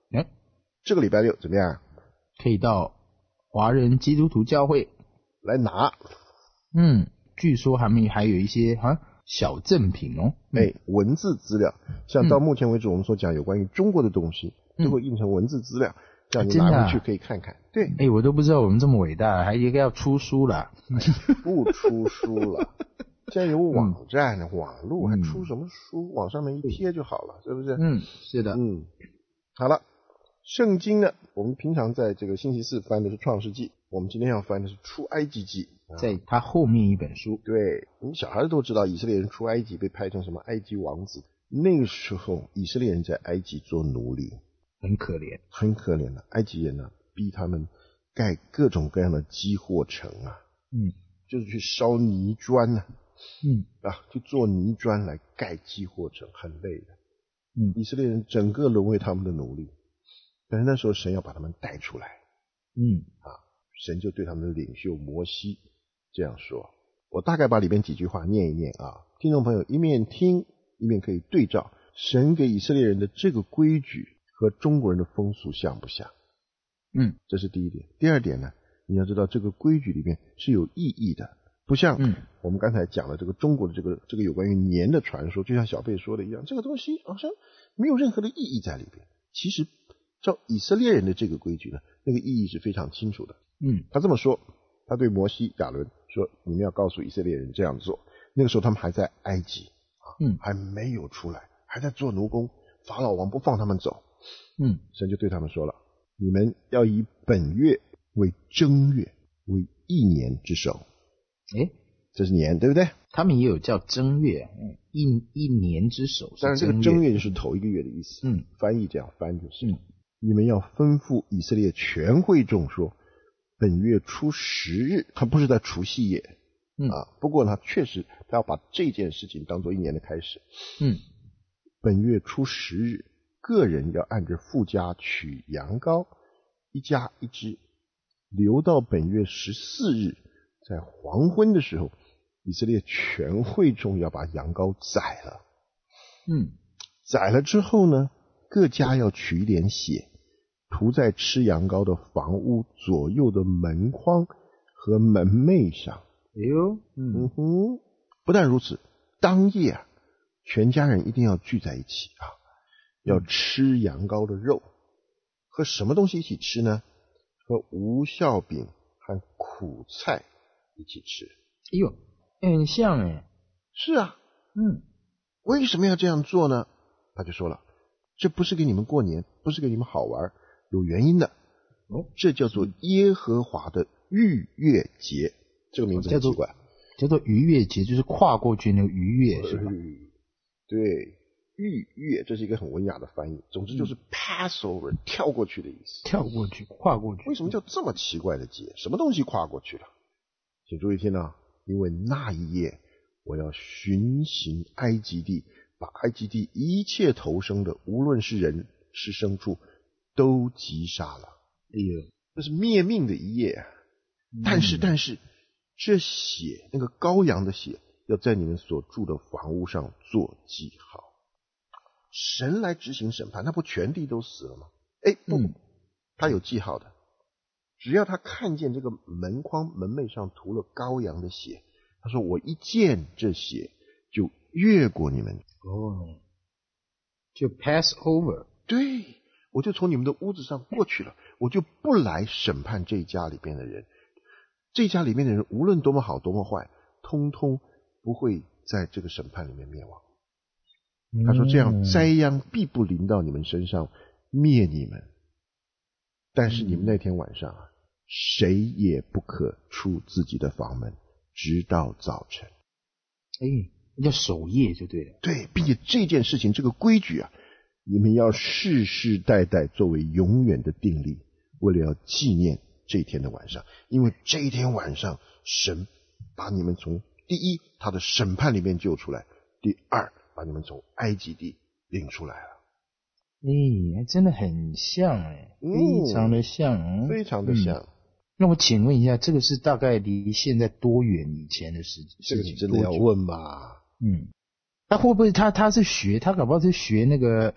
嗯， 这个礼拜六怎么样？ 可以到华人基督徒教会来拿。 嗯，据说还没还有一些啊小赠品哦。 哎、嗯，文字资料，像到目前为止我们所讲有关于中国的东西，嗯、都会印成文字资料。叫你拿回去可以看看，啊、对， 哎、欸，我都不知道我们这么伟大，还应该要出书了， 不出书了，现在有网站、嗯、网络，还出什么书？往上面一贴就好了，是不是？ 嗯，是的， 嗯，好了，圣经呢，我们平常在这个星期四翻的是创世纪，我们今天要翻的是出埃及记， 在它后面一本书。 对，你们小孩都知道，以色列人出埃及被拍成什么埃及王子，那个时候以色列人在埃及做奴隶。 很可怜， 很可怜的埃及人呢、啊，逼他们盖各种各样的积货城啊， 嗯， 就是去烧泥砖呢、啊， 嗯啊，去做泥砖来盖积货城，很累的， 嗯， 以色列人整个沦为他们的奴隶，但是那时候神要把他们带出来， 嗯， 啊，神就对他们的领袖摩西这样说，我大概把里面几句话念一念啊，听众朋友一面听一面可以对照神给以色列人的这个规矩。和中国人的风俗像不像？ 嗯， 这是第一点。第二点呢，你要知道这个规矩里面是有意义的，不像我们刚才讲的这个中国的这个这个有关于年的传说，就像小贝说的一样，这个东西好像没有任何的意义在里边。其实照以色列人的这个规矩呢，那个意义是非常清楚的。 嗯， 他这么说，他对摩西、亚伦说：“你们要告诉以色列人这样做。”那个时候他们还在埃及啊， 嗯， 还没有出来，还在做奴工，法老王不放他们走。 嗯， 神就对他们说了，你们要以本月为正月，为一年之首。 诶， 这是年，对不对？ 他们也有叫正月，嗯，一一年之首。 当然这个正月就是头一个月的意思。 嗯， 翻译这样翻就是。 嗯， 你们要吩咐以色列全会众说，本月初十日，他不是在除夕夜。 嗯啊，不过呢，确实他要把这件事情当做一年的开始。 嗯， 本月初十日。个人要按着父家取羊羔，一家一只，留到本月十四日，在黄昏的时候，以色列全会众要把羊羔宰了。 嗯， 宰了之后呢，各家要取一点血，涂在吃羊羔的房屋左右的门框和门楣上。 哎呦， 嗯, 嗯哼，不但如此，当夜啊，全家人一定要聚在一起啊。要吃羊羔的肉，和什么东西一起吃呢？和无酵饼和苦菜一起吃。 哎呦，很像哎。 是啊， 嗯， 为什么要这样做呢？他就说了，这不是给你们过年，不是给你们好玩，有原因的。 哦， 这叫做耶和华的逾越节，这个名字很奇怪， 叫做逾越节，就是跨过去那个逾越，是吧？ 对。逾越，这是一个很文雅的翻译。总之就是 Passover、嗯、跳过去的意思， 跳过去，跨过去。 为什么叫这么奇怪的节？什么东西跨过去了？请注意听啊，因为那一夜我要巡行埃及地，把埃及地一切投生的，无论是人是牲畜，都击杀了。 哎呦， 这是灭命的一夜啊！嗯、但是，但是这血，那个羔羊的血，要在你们所住的房屋上做记号。神来执行审判，那不全地都死了吗？哎，不，嗯、他有记号的。只要他看见这个门框门楣上涂了羔羊的血，他说我一见这血就越过你们。 哦，就 pass over。 对，我就从你们的屋子上过去了，我就不来审判这家里边的人。这家里面的人无论多么好多么坏，通通不会在这个审判里面灭亡。他说这样灾殃必不临到你们身上，灭你们。但是你们那天晚上啊，谁也不可出自己的房门，直到早晨。 哎，那叫守夜就对了。 对，并且这件事情这个规矩啊，你们要世世代代作为永远的定例，为了要纪念这一天的晚上。因为这一天晚上，神把你们从第一他的审判里面救出来，第二把你们从埃及地领出来了。 哎，真的很像哎，非常的像，嗯、 非常的像。嗯、 那我请问一下，这个是大概离现在多远以前的事情？ 这个你真的要问吧？ 嗯，他会不会他他是学他搞不好是学那个啊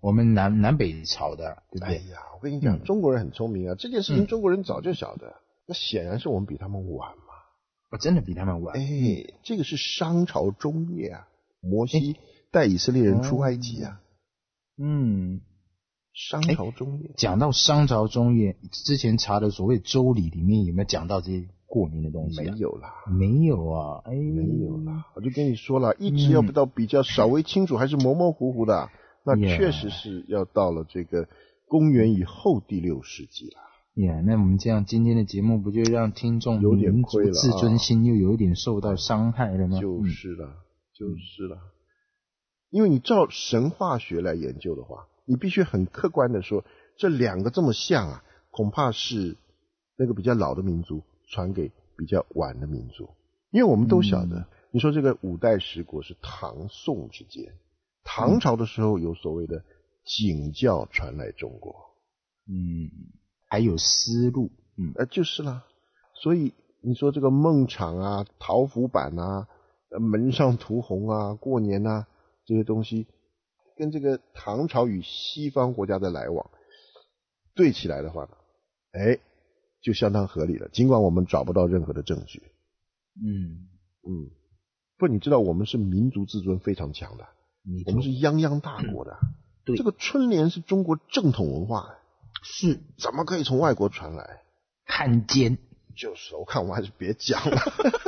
我们南南北朝的，对不对？ 哎呀，我跟你讲，嗯、中国人很聪明啊，这件事情中国人早就晓得，嗯、那显然是我们比他们晚嘛。 我、哦、真的比他们晚。 哎，嗯、这个是商朝中叶啊，摩西带以色列人出埃及啊。 嗯， 商朝中叶。 讲到商朝中叶，之前查的所谓周礼里面有没有讲到这些过年的东西、啊？ 没有啦， 没有啊，哎， 没有啦。我就跟你说了，一直要不到比较稍微清楚，嗯、还是模模糊糊的。那确实是要到了这个公元以后第六世纪了。 呀、yeah, ，那我们这样今天的节目不就让听众有点亏了， 自尊心又有一点受到伤害了吗？ 就是了，就是了。因为你照神话学来研究的话，你必须很客观的说，这两个这么像啊，恐怕是那个比较老的民族传给比较晚的民族。因为我们都晓得，嗯、你说这个五代十国是唐宋之间。唐朝的时候有所谓的景教传来中国， 嗯，还有丝路，嗯， 呃，就是啦。所以你说这个孟昶啊、陶府板啊、门上涂红啊、过年啊这些东西，跟这个唐朝与西方国家的来往对起来的话，哎，就相当合理了。尽管我们找不到任何的证据， 嗯嗯，不，你知道我们是民族自尊非常强的。我们是泱泱大国的，嗯、对，这个春联是中国正统文化， 是怎么可以从外国传来？ 汉奸， 就是我看我们还是别讲了。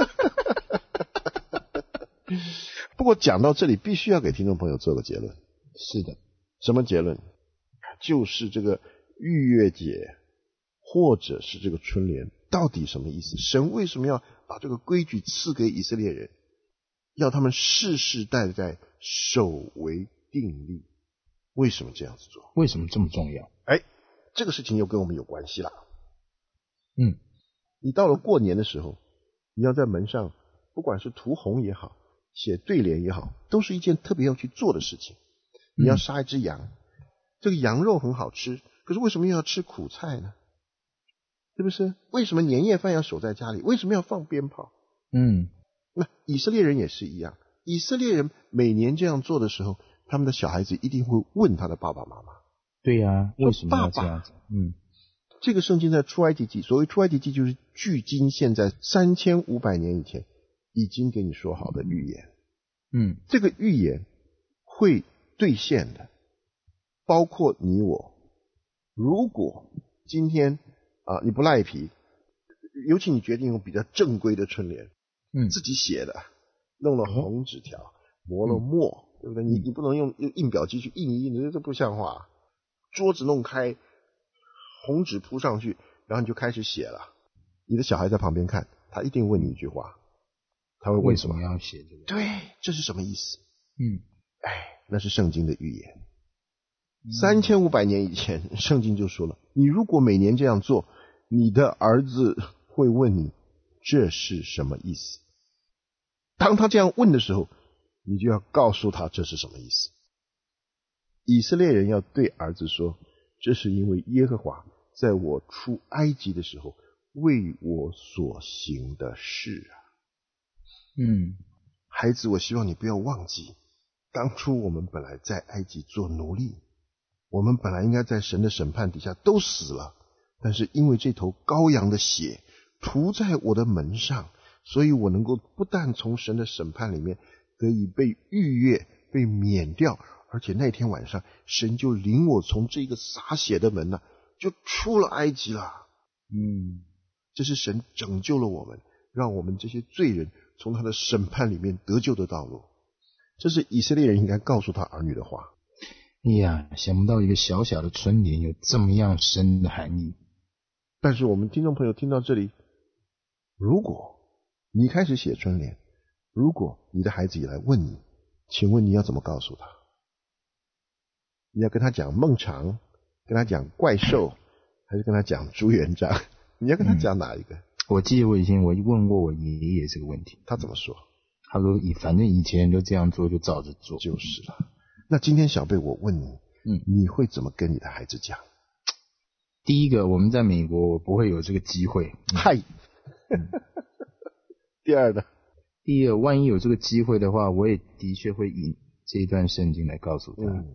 不过讲到这里，必须要给听众朋友做个结论。 是的， 什么结论？就是这个逾越节或者是这个春联到底什么意思？神为什么要把这个规矩赐给以色列人？要他们世世代代守为定例，为什么这样子做？ 为什么这么重要？ 哎，这个事情又跟我们有关系了。 嗯， 你到了过年的时候，你要在门上，不管是涂红也好，写对联也好，都是一件特别要去做的事情。你要杀一只羊，嗯、这个羊肉很好吃，可是为什么又要吃苦菜呢？是不是？为什么年夜饭要守在家里？为什么要放鞭炮？ 嗯。 那以色列人也是一样，以色列人每年这样做的时候，他们的小孩子一定会问他的爸爸妈妈。 对呀、啊，为什么要这样子？ 爸爸嗯，这个圣经在出埃及记，所谓出埃及记就是距今现在三千五百年以前已经给你说好的预言。 嗯， 这个预言会兑现的，包括你我。如果今天啊你不赖皮，尤其你决定用比较正规的春联。 嗯， 自己写的，弄了红纸条，磨了墨，嗯、对不对？你你不能用用印表机去印一印，这不像话。桌子弄开，红纸铺上去，然后你就开始写了。你的小孩在旁边看，他一定问你一句话，他会问什么？ 为什么要写这个？ 对，这是什么意思？ 嗯， 哎，那是圣经的预言。三千五百年以前，圣经就说了，你如果每年这样做，你的儿子会问你这是什么意思。当他这样问的时候，你就要告诉他这是什么意思。以色列人要对儿子说，这是因为耶和华在我出埃及的时候为我所行的事啊。 嗯， 孩子，我希望你不要忘记，当初我们本来在埃及做奴隶，我们本来应该在神的审判底下都死了，但是因为这头羔羊的血涂在我的门上，所以我能够不但从神的审判里面得以被逾越、被免掉，而且那天晚上神就领我从这个洒血的门呢、啊，就出了埃及了。 嗯， 这是神拯救了我们，让我们这些罪人从他的审判里面得救的道路。这是以色列人应该告诉他儿女的话。 哎呀，想不到一个小小的春联有这么样深的含义。 但是我们听众朋友听到这里，如果你开始写春联，如果你的孩子也来问你，请问你要怎么告诉他？你要跟他讲孟尝，跟他讲怪兽，还是跟他讲朱元璋？你要跟他讲哪一个？ 嗯、我记得我以前我问过我爷爷这个问题， 他怎么说？ 他说以反正以前人都这样做，就照着做。 就是了。那今天小贝我问你， 嗯， 你会怎么跟你的孩子讲？ 第一个，我们在美国，我不会有这个机会。 嗨、嗯。第二呢？ 第二，万一有这个机会的话，我也的确会引这一段圣经来告诉他。嗯，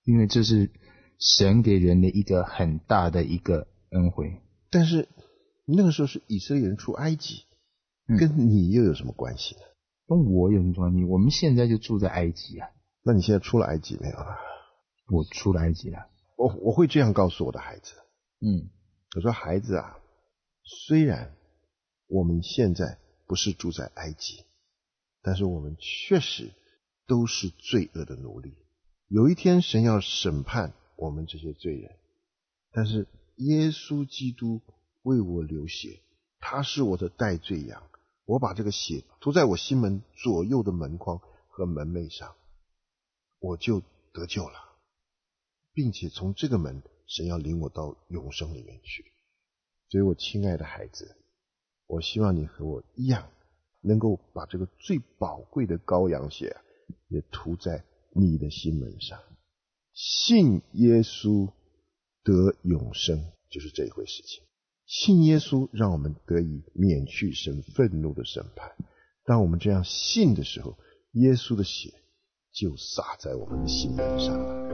因为这是神给人的一个很大的一个恩惠。 但是那个时候是以色列人出埃及，嗯、跟你又有什么关系呢？ 跟我有什么关系？我们现在就住在埃及啊。 那你现在出了埃及没有啊？ 我出了埃及了。 我我会这样告诉我的孩子， 嗯， 我说孩子啊，虽然我们现在不是住在埃及，但是我们确实都是罪恶的奴隶。有一天神要审判我们这些罪人，但是耶稣基督为我流血，他是我的代罪羊，我把这个血涂在我心门左右的门框和门楣上，我就得救了，并且从这个门神要领我到永生里面去。所以我亲爱的孩子，我希望你和我一样，能够把这个最宝贵的羔羊血也涂在你的心门上。信耶稣得永生，就是这一回事情。信耶稣让我们得以免去神愤怒的审判。当我们这样信的时候，耶稣的血就洒在我们的心门上了。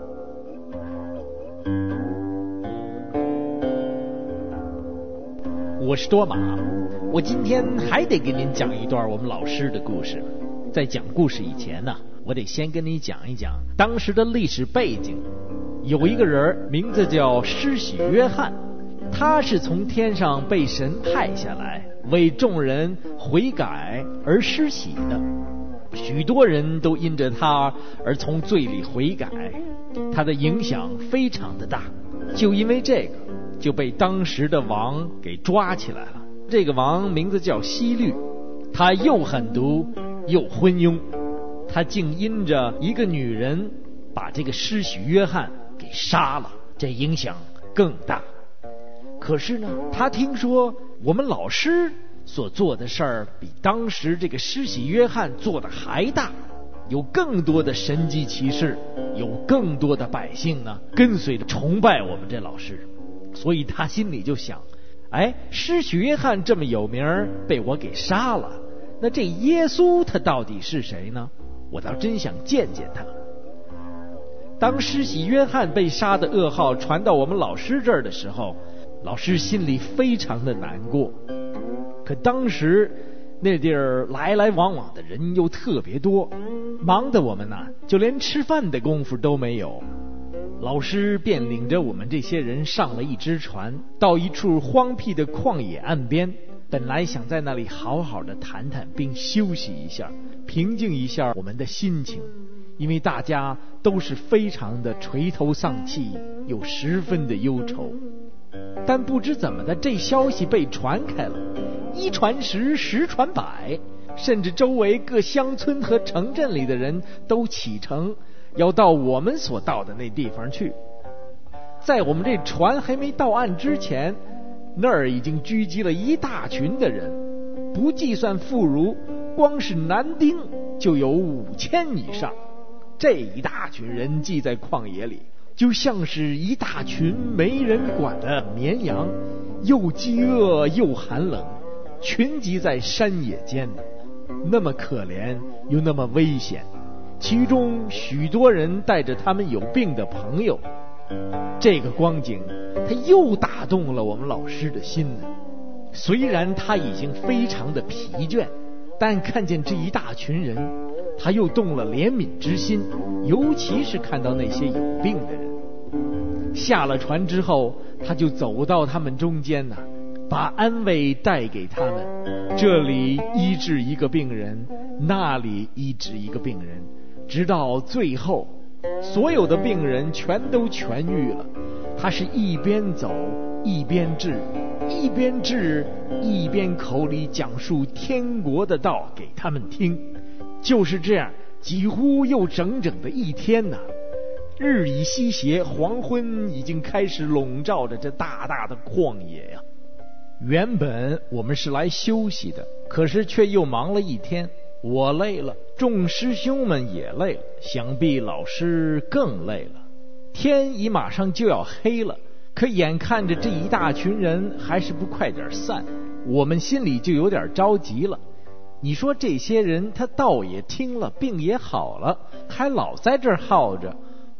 我是多玛，我今天还得给您讲一段我们老师的故事。在讲故事以前呢，我得先跟你讲一讲当时的历史背景。有一个人名字叫施洗约翰，他是从天上被神派下来，为众人悔改而施洗的。许多人都因着他而从罪里悔改，他的影响非常的大。就因为这个，就被当时的王给抓起来了。这个王名字叫希律，他又狠毒又昏庸，他竟因着一个女人把这个施洗约翰给杀了，这影响更大。可是呢，他听说我们老师所做的事儿比当时这个施洗约翰做的还大，有更多的神迹奇事，有更多的百姓呢跟随着崇拜我们这老师。所以他心里就想，哎，施洗约翰这么有名，被我给杀了，那这耶稣他到底是谁呢？我倒真想见见他。当施洗约翰被杀的噩耗传到我们老师这儿的时候，老师心里非常的难过。可当时那地儿来来往往的人又特别多，忙得我们呢就连吃饭的功夫都没有。老师便领着我们这些人上了一只船，到一处荒僻的旷野岸边，本来想在那里好好的谈谈并休息一下，平静一下我们的心情，因为大家都是非常的垂头丧气，又十分的忧愁。但不知怎么的，这消息被传开了，一传十，十传百，甚至周围各乡村和城镇里的人都启程要到我们所到的那地方去。在我们这船还没到岸之前，那儿已经聚集了一大群的人，不计算妇孺，光是男丁就有五千以上。这一大群人挤在旷野里，就像是一大群没人管的绵羊，又饥饿又寒冷，群集在山野间，那么可怜又那么危险。其中许多人带着他们有病的朋友，这个光景他又打动了我们老师的心呢。虽然他已经非常的疲倦，但看见这一大群人，他又动了怜悯之心，尤其是看到那些有病的人。下了船之后，他就走到他们中间呢，把安慰带给他们，这里医治一个病人，那里医治一个病人，直到最后所有的病人全都痊愈了。他是一边走一边治，一边治一边口里讲述天国的道给他们听。就是这样，几乎又整整的一天呢。日已西斜，黄昏已经开始笼罩着这大大的旷野呀。原本我们是来休息的，可是却又忙了一天。我累了，众师兄们也累了，想必老师更累了。天已马上就要黑了，可眼看着这一大群人还是不快点散，我们心里就有点着急了。你说这些人他道也听了，病也好了，还老在这儿耗着，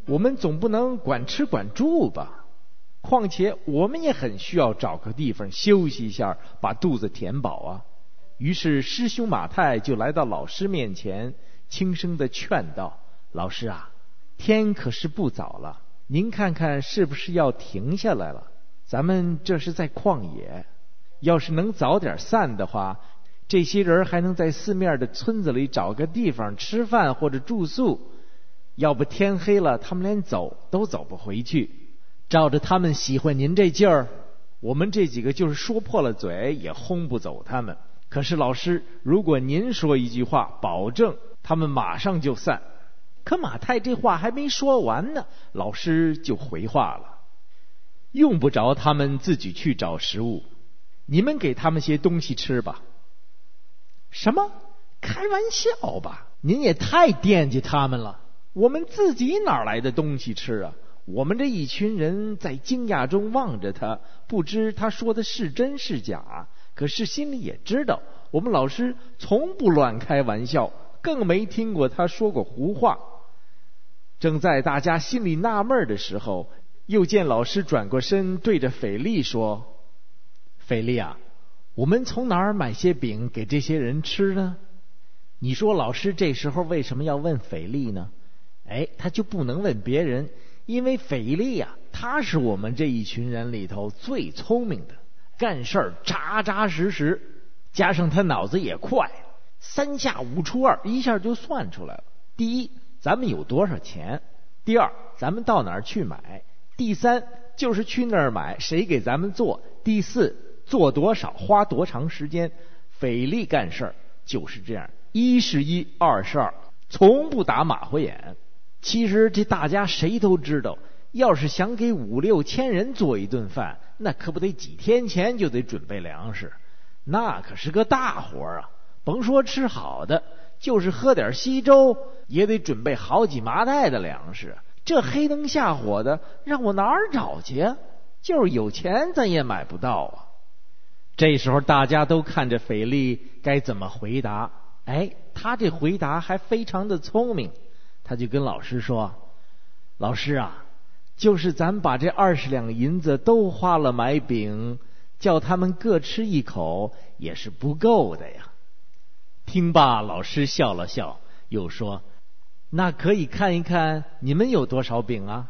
我们总不能管吃管住吧？况且我们也很需要找个地方休息一下，把肚子填饱啊。于是师兄马太就来到老师面前，轻声地劝道：老师啊，天可是不早了，您看看是不是要停下来了？咱们这是在旷野，要是能早点散的话，这些人还能在四面的村子里找个地方吃饭或者住宿，要不天黑了他们连走都走不回去。照着他们喜欢您这劲儿，我们这几个就是说破了嘴也轰不走他们。可是老师，如果您说一句话，保证他们马上就散。可马太这话还没说完呢，老师就回话了：用不着他们自己去找食物，你们给他们些东西吃吧。什么？开玩笑吧？您也太惦记他们了。我们自己哪来的东西吃啊？我们这一群人在惊讶中望着他，不知他说的是真是假，可是心里也知道，我们老师从不乱开玩笑，更没听过他说过胡话。正在大家心里纳闷的时候，又见老师转过身对着斐利说：斐利啊，我们从哪儿买些饼给这些人吃呢？你说老师这时候为什么要问斐利呢？哎，他就不能问别人，因为斐利啊，他是我们这一群人里头最聪明的，干事儿扎扎实实，加上他脑子也快，三下五除二一下就算出来了。第一，咱们有多少钱；第二，咱们到哪儿去买；第三，就是去那儿买谁给咱们做；第四，做多少花多长时间。斐利干事儿就是这样，一是一，二是二，从不打马虎眼。其实这大家谁都知道，要是想给五六千人做一顿饭，那可不得几天前就得准备粮食，那可是个大活啊。甭说吃好的，就是喝点稀粥也得准备好几麻袋的粮食，这黑灯瞎火的让我哪儿找去啊？就是有钱咱也买不到啊。这时候大家都看着斐利该怎么回答。哎，他这回答还非常的聪明，他就跟老师说：老师啊，就是咱把这二十两银子都花了买饼，叫他们各吃一口也是不够的呀。听罢，老师笑了笑，又说：那可以看一看你们有多少饼啊？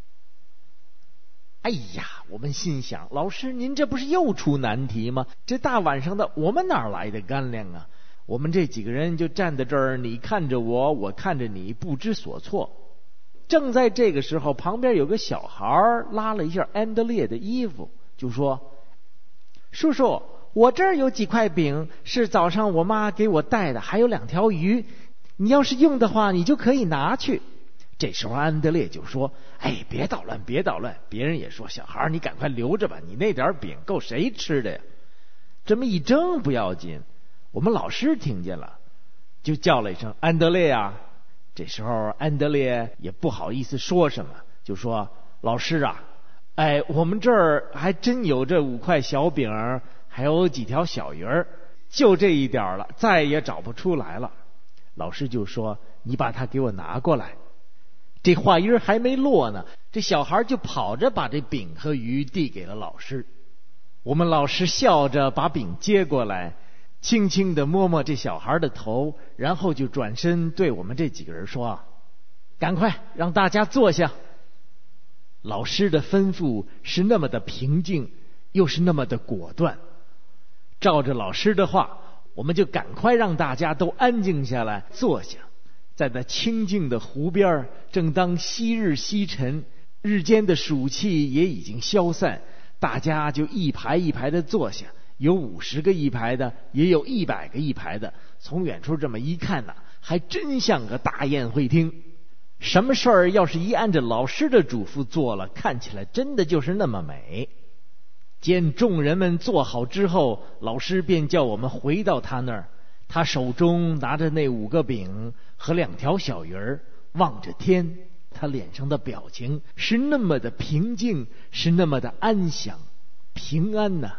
哎呀，我们心想，老师您这不是又出难题吗？这大晚上的我们哪来的干粮啊？我们这几个人就站在这儿，你看着我，我看着你，不知所措。正在这个时候，旁边有个小孩拉了一下安德烈的衣服，就说：叔叔，我这儿有几块饼，是早上我妈给我带的，还有两条鱼，你要是用的话，你就可以拿去。这时候安德烈就说：哎，别捣乱，别捣乱。别人也说：小孩你赶快留着吧，你那点饼够谁吃的呀？这么一争不要紧，我们老师听见了，就叫了一声：安德烈啊！这时候安德烈也不好意思说什么，就说：老师啊，哎，我们这儿还真有这五块小饼，还有几条小鱼儿，就这一点了，再也找不出来了。老师就说：你把它给我拿过来。这话音还没落呢，这小孩就跑着把这饼和鱼递给了老师。我们老师笑着把饼接过来，轻轻地摸摸这小孩的头，然后就转身对我们这几个人说：赶快让大家坐下。老师的吩咐是那么的平静，又是那么的果断。照着老师的话，我们就赶快让大家都安静下来坐下。在那清静的湖边，正当夕日西沉，日间的暑气也已经消散，大家就一排一排的坐下，有五十个一排的，也有一百个一排的。从远处这么一看呢，还真像个大宴会厅。什么事儿要是一按着老师的嘱咐做了，看起来真的就是那么美。见众人们坐好之后，老师便叫我们回到他那儿。他手中拿着那五个饼和两条小鱼儿，望着天，他脸上的表情是那么的平静，是那么的安详。平安呐、啊，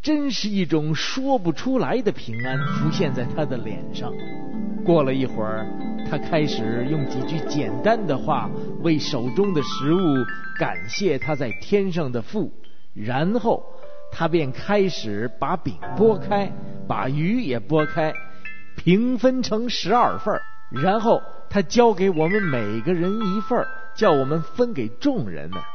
真是一种说不出来的平安浮现在他的脸上。过了一会儿，他开始用几句简单的话为手中的食物感谢他在天上的父，然后他便开始把饼拨开，把鱼也拨开，平分成十二份，然后他交给我们每个人一份，叫我们分给众人呢。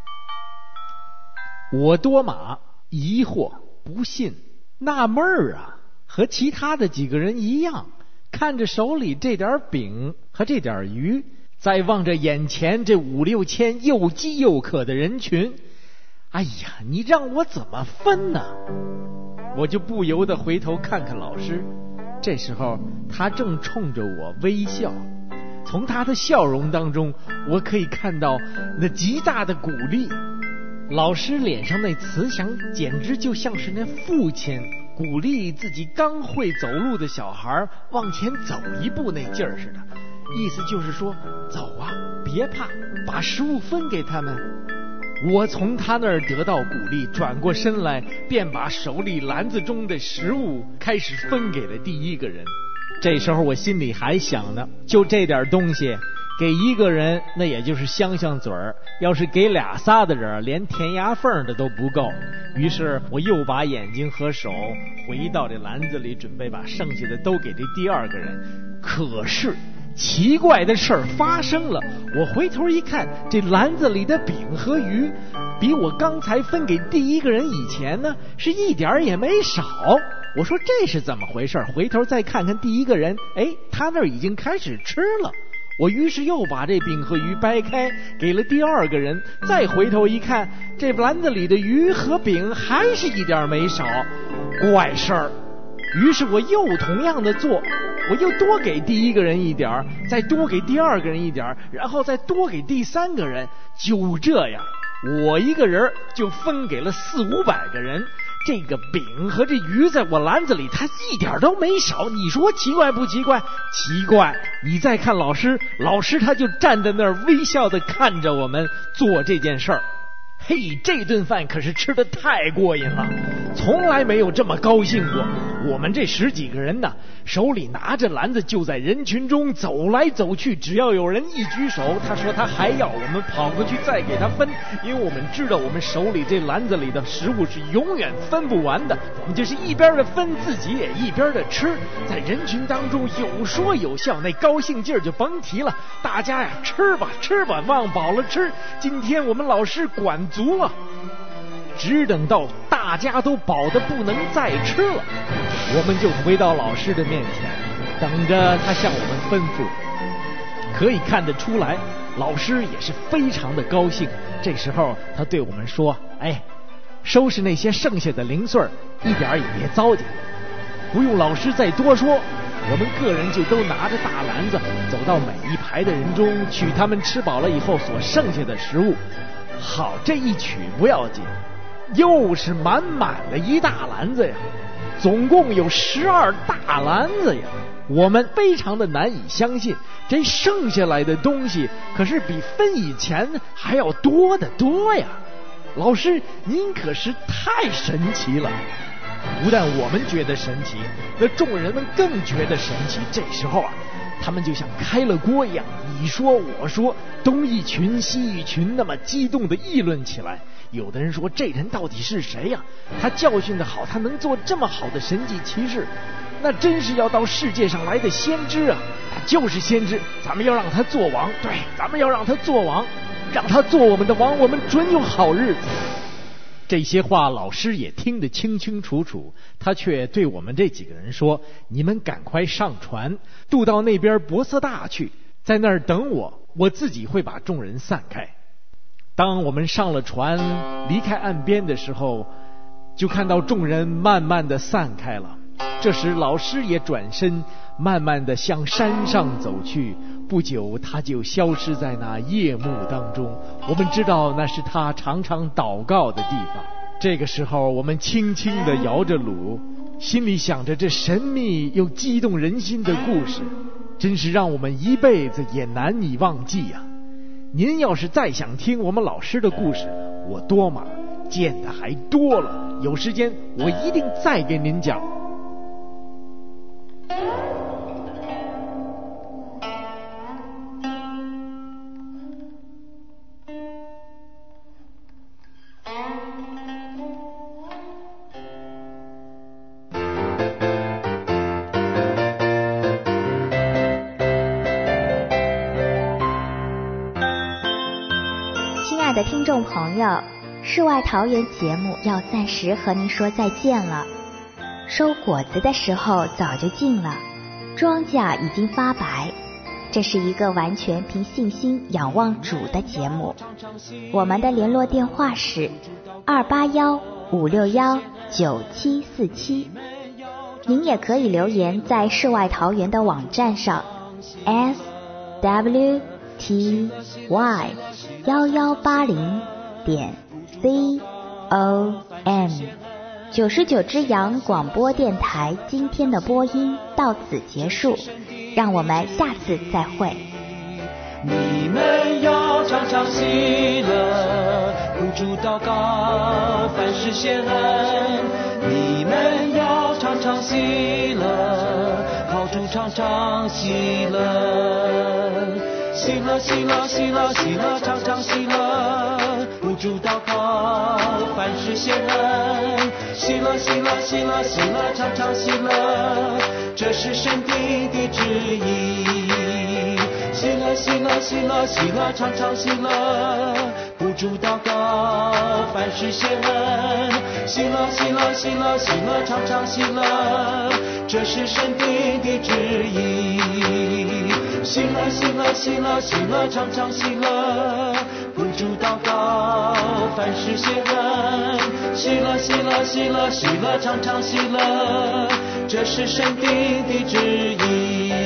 我多马疑惑不信，纳闷儿啊，和其他的几个人一样，看着手里这点饼和这点鱼，再望着眼前这五六千又饥又渴的人群，哎呀，你让我怎么分呢？我就不由得回头看看老师，这时候他正冲着我微笑，从他的笑容当中，我可以看到那极大的鼓励。老师脸上那慈祥，简直就像是那父亲鼓励自己刚会走路的小孩往前走一步那劲儿似的，意思就是说，走啊，别怕，把食物分给他们。我从他那儿得到鼓励，转过身来，便把手里篮子中的食物开始分给了第一个人。这时候我心里还想呢，就这点东西给一个人，那也就是香香嘴儿，要是给俩仨的人，连填牙缝的都不够。于是我又把眼睛和手回到这篮子里，准备把剩下的都给这第二个人。可是奇怪的事儿发生了，我回头一看，这篮子里的饼和鱼比我刚才分给第一个人以前呢，是一点也没少。我说这是怎么回事？回头再看看第一个人，哎，他那儿已经开始吃了。我于是又把这饼和鱼掰开，给了第二个人。再回头一看，这篮子里的鱼和饼还是一点没少。怪事儿！于是我又同样的做，我又多给第一个人一点，再多给第二个人一点，然后再多给第三个人。就这样，我一个人就分给了四五百个人。这个饼和这鱼在我篮子里，它一点都没少。你说奇怪不奇怪？奇怪！你再看老师，老师他就站在那儿微笑地看着我们做这件事儿。嘿，这顿饭可是吃得太过瘾了，从来没有这么高兴过。我们这十几个人呢，手里拿着篮子就在人群中走来走去，只要有人一举手，他说他还要，我们跑过去再给他分，因为我们知道我们手里这篮子里的食物是永远分不完的，我们就是一边的分，自己也一边的吃，在人群当中有说有笑，那高兴劲儿就甭提了。大家呀，吃吧吃吧，忘饱了吃，今天我们老师管足啊。只等到大家都饱得不能再吃了，我们就回到老师的面前，等着他向我们吩咐。可以看得出来，老师也是非常的高兴。这时候他对我们说，哎，收拾那些剩下的零碎一点也别糟践。不用老师再多说，我们个人就都拿着大篮子走到每一排的人中，取他们吃饱了以后所剩下的食物。好，这一取不要紧，又是满满的一大篮子呀，总共有十二大篮子呀。我们非常的难以相信，这剩下来的东西可是比分以前还要多得多呀。老师您可是太神奇了。不但我们觉得神奇，那众人们更觉得神奇。这时候啊，他们就像开了锅一样，你说我说，东一群西一群，那么激动地议论起来。有的人说，这人到底是谁呀？他教训得好，他能做这么好的神迹奇事，那真是要到世界上来的先知啊！他就是先知，咱们要让他做王，对，咱们要让他做王，让他做我们的王，我们准有好日子。这些话老师也听得清清楚楚，他却对我们这几个人说，你们赶快上船，渡到那边博色大去，在那儿等我，我自己会把众人散开。当我们上了船离开岸边的时候，就看到众人慢慢的散开了。这时老师也转身慢慢的向山上走去，不久他就消失在那夜幕当中。我们知道那是他常常祷告的地方。这个时候我们轻轻地摇着橹，心里想着这神秘又激动人心的故事，真是让我们一辈子也难以忘记呀、啊。您要是再想听我们老师的故事，我多马见的还多了。 有时间我一定再给您讲。 亲爱的听众朋友，世外桃源节目要暂时和您说再见了。收果子的时候早就近了，庄稼已经发白。这是一个完全凭信心仰望主的节目。我们的联络电话是二八幺五六幺九七四七。您也可以留言在世外桃源的网站上 s w t y 幺幺八零点 c o m。 九十九只羊广播电台今天的播音到此结束，让我们下次再会。 你们要常常喜乐，呼主祷告，凡事谢恩。你们要常常喜乐，靠主常常喜乐。喜乐喜乐喜乐喜乐常常喜乐，呼主祷告，凡事谢恩。喜乐喜乐喜乐喜乐常常喜乐，这是神定的旨意。喜乐喜乐喜乐喜乐常常喜乐，呼主祷告，凡事谢恩。喜乐喜乐喜乐喜乐常常喜乐，这是神定的旨意。喜乐喜乐喜乐喜乐常常喜乐，呼主祷告，凡事谢恩。喜乐喜乐喜乐喜乐常常喜乐，这是神定的旨意。